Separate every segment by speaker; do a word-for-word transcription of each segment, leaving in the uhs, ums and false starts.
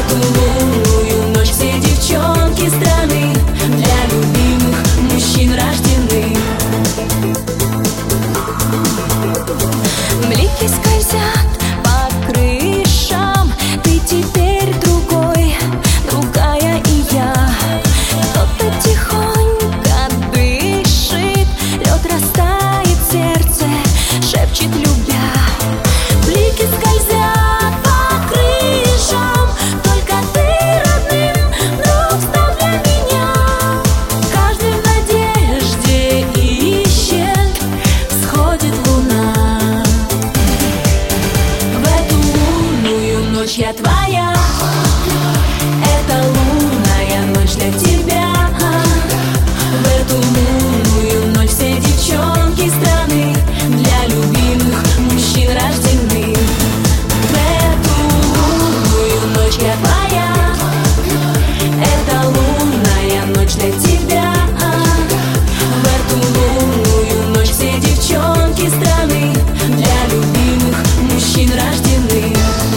Speaker 1: эту лунную ночь все девчонки страны для любимых мужчин рождены. Блики скользят по крышам, ты теперь другой, другая и я. Кто-то тихонько дышит, лед растает, сердце шепчет любя. Блики скользят по крышам, только ты родным вдруг стал для меня. Каждый в надежде ищет, всходит луна. В эту лунную ночь я твоя, это лунная ночь для тебя. В эту лунную ночь все девчонки страны для любимых мужчин рождены. В эту лунную ночь я твоя, это лунная ночь для тебя. В эту лунную ночь все девчонки страны для любимых мужчин рождены.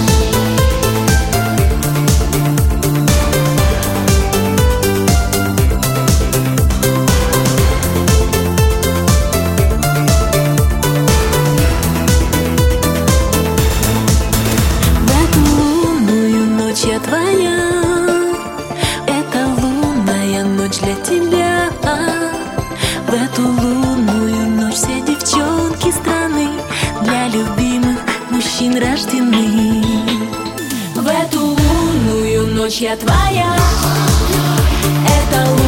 Speaker 1: Я твоя, это лунная ночь для тебя. В эту лунную ночь все девчонки страны для любимых мужчин рождены. В эту лунную ночь я твоя, это лунная